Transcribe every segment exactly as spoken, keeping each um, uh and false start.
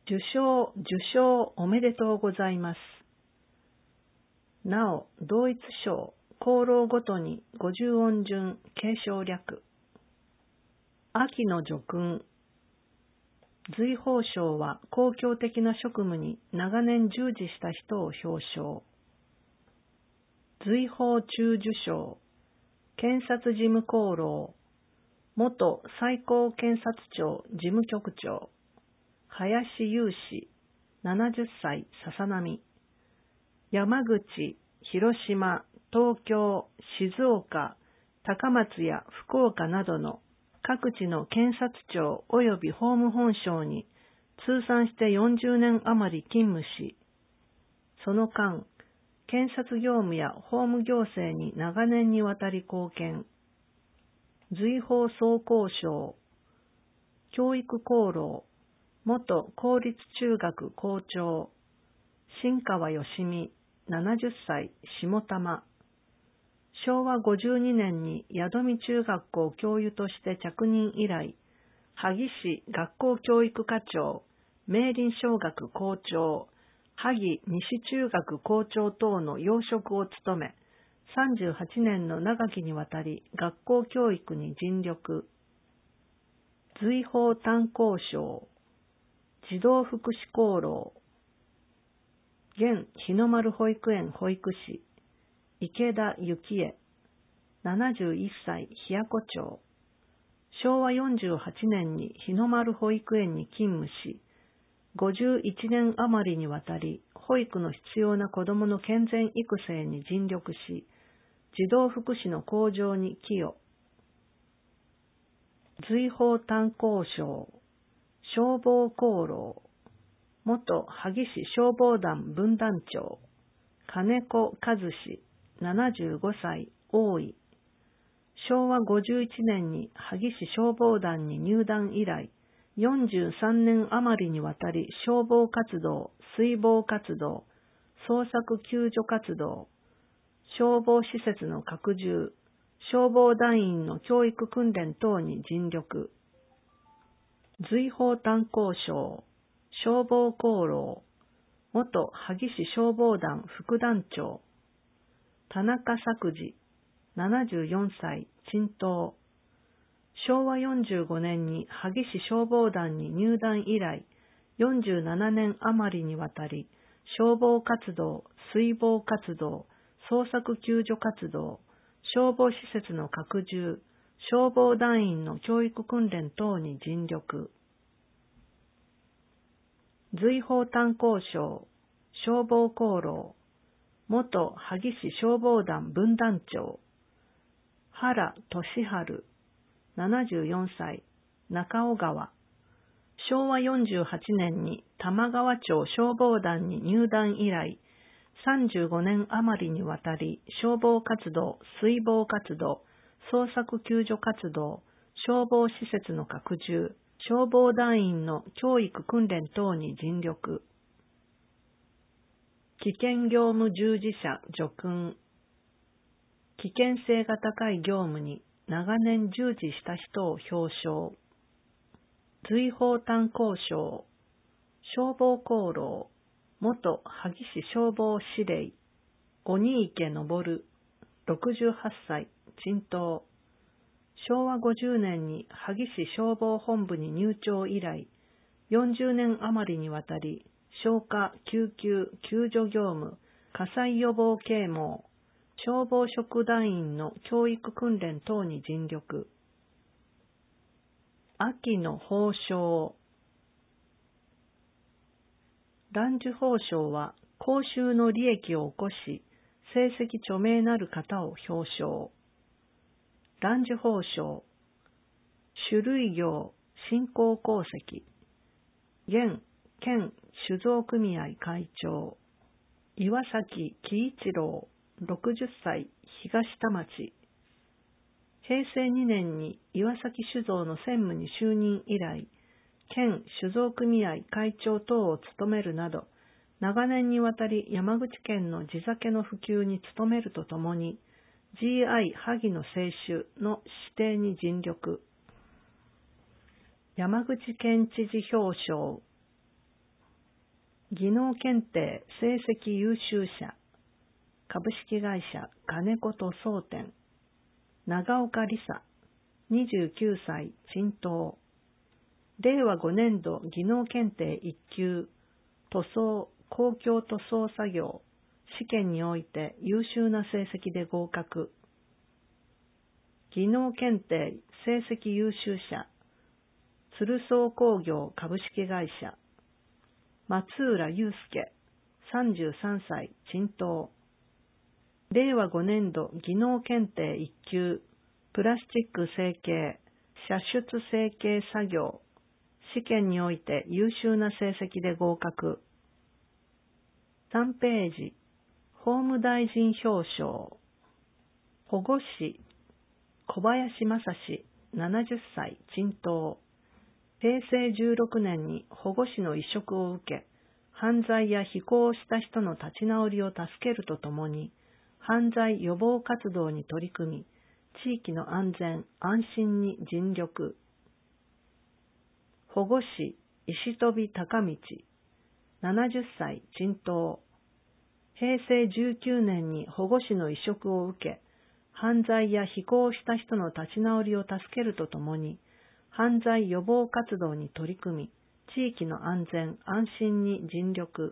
受賞、受賞おめでとうございます。なお、同一賞、功労ごとに五十音順、継承略。秋の叙勲。随宝賞は公共的な職務に長年従事した人を表彰。随宝中受賞。検察事務功労。元最高検察庁事務局長。林雄氏、ななじゅっさい、ささなみ。山口、広島、東京、静岡、高松や福岡などの各地の検察庁及び法務本省に通算してよんじゅうねん余り勤務し、その間、検察業務や法務行政に長年にわたり貢献。随宝総工賞、教育功労、元公立中学校長、新川義美、ななじゅっさい、下多摩。しょうわごじゅうにねんに宿見中学校教諭として着任以来、萩市学校教育課長、明林小学校長、萩西中学校長等の要職を務め、さんじゅうはちねんの長きにわたり学校教育に尽力。随宝担当賞、児童福祉功労。現日の丸保育園保育士、池田幸恵、ななじゅういっさい、ひやこ町。しょうわよんじゅうはちねんに日の丸保育園に勤務し、ごじゅういちねん余りにわたり保育の必要な子どもの健全育成に尽力し、児童福祉の向上に寄与。随宝担当賞、消防功労。元萩市消防団分団長、金子和志、ななじゅうごさい、大井。しょうわごじゅういちねんに萩市消防団に入団以来、よんじゅうさんねん余りにわたり消防活動、水防活動、捜索救助活動、消防施設の拡充、消防団員の教育訓練等に尽力。随宝担当賞、消防功労。元萩市消防団副団長、田中作治、ななじゅうよんさい、陳東。しょうわよんじゅうごねんに萩市消防団に入団以来、よんじゅうななねん余りにわたり、消防活動、水防活動、捜索救助活動、消防施設の拡充、消防団員の教育訓練等に尽力。随宝担当賞、消防功労。元萩市消防団分団長、原俊治、ななじゅうよんさい、中尾川。しょうわよんじゅうはちねんに玉川町消防団に入団以来、さんじゅうごねん余りにわたり消防活動、水防活動、捜索救助活動、消防施設の拡充、消防団員の教育訓練等に尽力。危険業務従事者叙勲。危険性が高い業務に長年従事した人を表彰。随宝担当賞、消防功労。元萩市消防司令、鬼池昇、ろくじゅうはっさい、陳東。しょうわごじゅうねんに萩市消防本部に入庁以来、よんじゅうねん余りにわたり、消火、救急、救助業務、火災予防啓蒙、消防職団員の教育訓練等に尽力。秋の褒章。蘭寿褒章は、公衆の利益を起こし、成績著名なる方を表彰。蘭寿褒章、種類業、振興功績。現県酒造組合会長、岩崎喜一郎、ろくじゅっさい、東田町。へいせいにねんに岩崎酒造の専務に就任以来、県酒造組合会長等を務めるなど、長年にわたり山口県の地酒の普及に努めるとともに、ジーアイ 萩の清酒の指定に尽力。山口県知事表彰。 技能検定成績優秀者、株式会社金子塗装店、長岡理沙、にじゅうきゅうさい、沈東。れいわごねんど技能検定いっきゅう、塗装、公共塗装作業、試験において優秀な成績で合格。技能検定成績優秀者、鶴荘工業株式会社、松浦祐介、さんじゅうさんさい、沈東。れいわごねんど技能検定いっきゅう、プラスチック成形、射出成形作業、試験において優秀な成績で合格。さんページ、法務大臣表彰。保護司、小林正史、ななじゅっさい、沈東。へいせいじゅうろくねんに保護司の委嘱を受け、犯罪や非行をした人の立ち直りを助けるとともに、犯罪予防活動に取り組み、地域の安全・安心に尽力。保護司、石飛孝道、ななじゅっさい、沈東。へいせいじゅうきゅうねんに保護司の委嘱を受け、犯罪や非行をした人の立ち直りを助けるとともに、犯罪予防活動に取り組み、地域の安全・安心に尽力。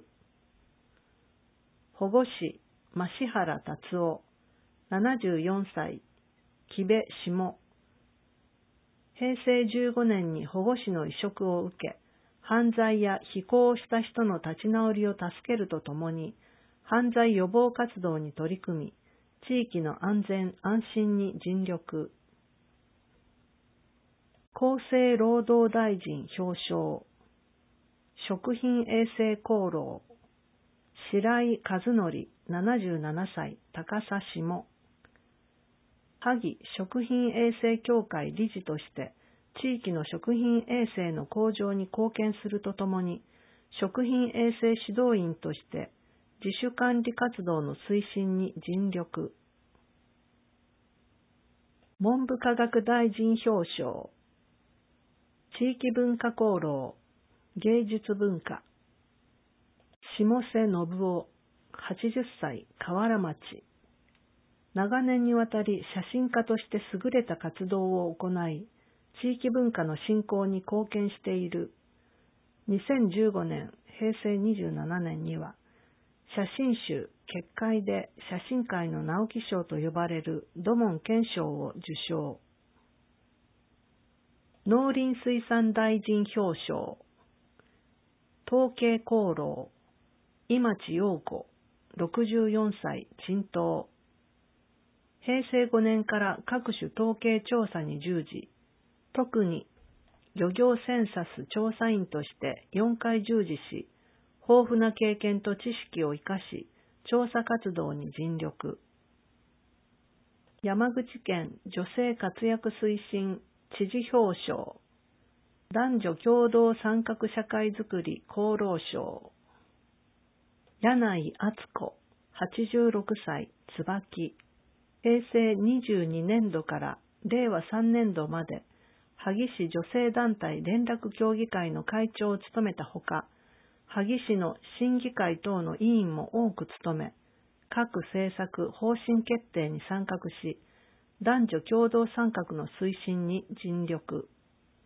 保護司、増原達夫、ななじゅうよんさい、木部下。へいせいじゅうごねんに保護司の委嘱を受け、犯罪や非行をした人の立ち直りを助けるとともに、犯罪予防活動に取り組み、地域の安全・安心に尽力。厚生労働大臣表彰。食品衛生功労、白井和則、ななじゅうななさい、高佐下。萩食品衛生協会理事として、地域の食品衛生の向上に貢献するとともに、食品衛生指導員として、自主管理活動の推進に尽力。文部科学大臣表彰。地域文化功労、芸術文化。下瀬信夫、はちじゅっさい、河原町。長年にわたり写真家として優れた活動を行い、地域文化の振興に貢献している。にせんじゅうごねん、へいせいにじゅうななねんには、写真集結界で写真界の直木賞と呼ばれる土門健賞を受賞。農林水産大臣表彰。統計功労、井町陽子、ろくじゅうよんさい、沈東。へいせいごねんから各種統計調査に従事、特に漁業センサス調査員としてよんかい従事し、豊富な経験と知識を生かし、調査活動に尽力。山口県女性活躍推進知事表彰。男女共同参画社会づくり功労賞。柳井敦子、はちじゅうろくさい、椿。へいせいにじゅうにねんどかられいわさんねんどまで、萩市女性団体連絡協議会の会長を務めたほか、萩市の審議会等の委員も多く務め、各政策方針決定に参画し、男女共同参画の推進に尽力。